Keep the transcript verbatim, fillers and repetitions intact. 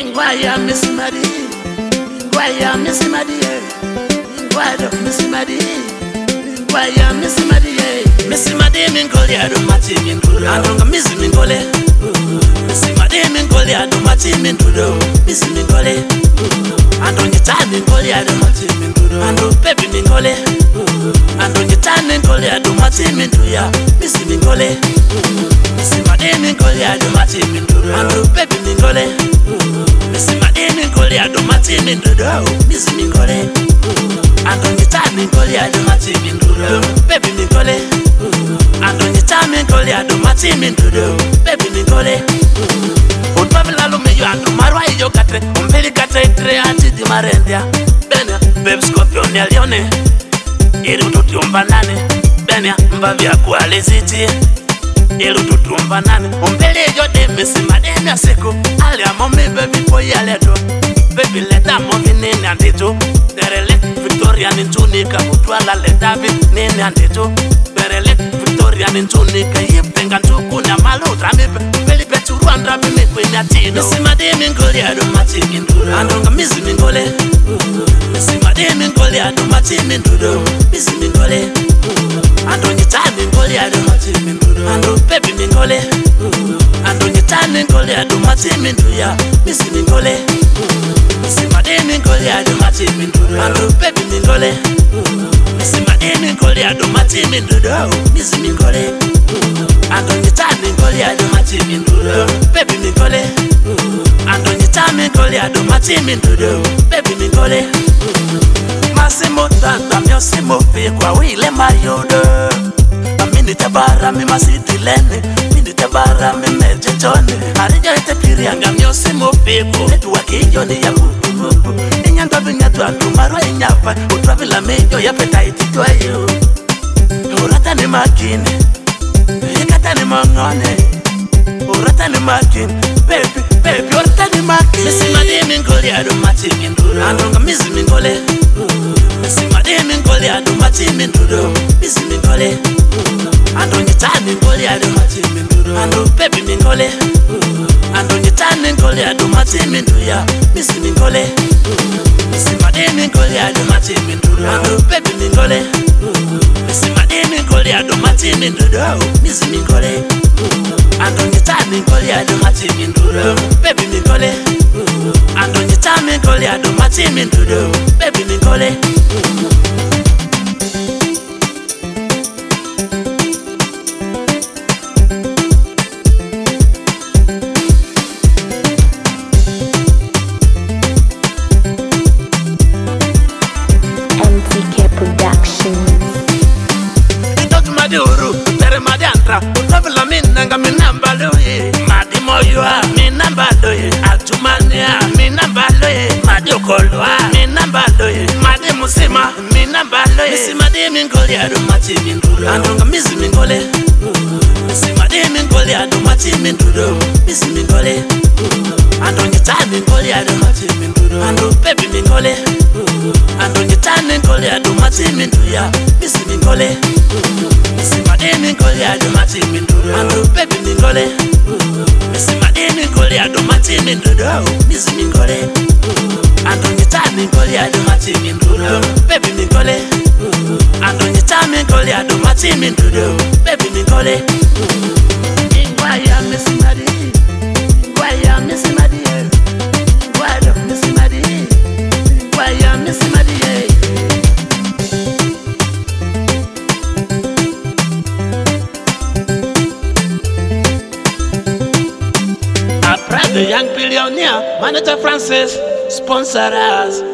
Ingwaya Missy Madi, Ingwaya Missy Madi, Ingwaya Missy Madi, Ingwaya Missy Madi, Missy Madi Mingoli Adumati Mindudo, Andonga Missy Mingole, Missy Madi Mingoli Adumati Mindudo, Missy Mingole, Andonga Mingoli Adumati Mindudo, Ando Baby Mingole, Andonga Mingoli Adumati Minduya, Missy Mingole, Missy Madi Mingoli Adumati Mindudo, Ando Baby Mingole, Missy Madi Mingoli Adumati Mindudo, Missy Mingole, Andonga Mingoli Adumati Mindudo, Baby Mingole, Andonga Mingoli Adumati Mindudo, Baby Mingole, Utpavila lumeyo andu marwa iyo katre, umpeli katre itre ati di marendia, Benya, babe scorpion ya lione, Iru tuti umbanane, Benya, mbavya kualiziti, Iru tuti umbanane, umpeli iyo de Missy Madi ya siku, Ali amomi baby boy ya leto, Baby leta momi nini andito, Derele Victoria nintunika, Mutwala leta vi nini andito, Berele Victoria nintunika, Yiptenga ntuku na malu tramipe, Mbeli petu Rwanda bimi kwenye atino, Missy Madi Mingoli Adumati Mindudo, Andonga Missy Mingole, Missy Madi Mingoli Adumati Mindudo, Missy Mingole, Andonga Mingoli Adumati Mindudo, Ando Baby Mingole, Andonga Mingoli Adumati Minduya, Missy Mingole, Missy Madi Mingoli Adumati Mindudo, Ando Baby Mingole, Missy Madi Mingoli Adumati Mindudo, Missy Mingole, Andonga Mingoli Adumati Mindudo, Baby Mingole, Andonga Mingoli Adumati Mindudo, Baby Mingole, Massimo tanta mio simo fi kwa wile mayodo, Amini tabara mi masiti lene, Mini tabara mi meje chone, Arija ite piri anga mio simo fi kwa Etu wakiyo ni ya kutu mubu, Inyanga vinyatu andu marwa inyapa, Utravila mejo ya peta ititwa yu, Urata ni makini, Hikata ni mangone, Urata ni makini, Baby, baby, urata ni makini, Missy Madi Mingoli Adumati Mindudo, Andonga Missy Mingole, Missy Madi Mingoli Adumati Mindudo, Missy Mingole, Andonga Mingoli Adumati Mindudo, Ando Baby Mingole, Andonga Mingoli Adumati Minduya, Missy Mingole, Missy Madi Mingoli Adumati Mindudo, Ando Baby Mingole, Missy Madi Mingoli Adumati Mindudo, Missy Mingole, Andonga Mingoli Adumati Mindudo, Baby Mingole, Andonga Mingoli Adumati Mindudo, Baby Mingole. M T K Productions. Dot Maduru, Tere Madiantra, Utavila Minanga Minambaloye, Madi Moyua, Minambaloye, Atumania, Minambaloye, Madi Okolwa, Minambaloye, Madi Musima, Minambaloye, Missy Madi Mingoli Adumati Mindudo, Andonga Missy Mingole, Missy Madi Mingoli Adumati Mindudo, Missy Mingole, Andonga Mingoli Adumati Mindudo, Ando Baby Mingole, Andonga Mingoli Adumati Minduya, Missy Mingole, Missy Madi Mingoli Adumati Mindudo, Ando Baby Mingole, Missy Madi Mingoli Adumati Mindudo, Missy Mingole, Andonga Mingoli Adumati Mindudo, Baby Mingole, Andonga Mingoli Adumati Mindudo, Baby Mingole, Ingwaya Missy Madi, Ingwaya Missy Madi, Ingwaya Missy Madi, Ingwaya Missy Madi. The young billionaire, Manager Francis, sponsor us.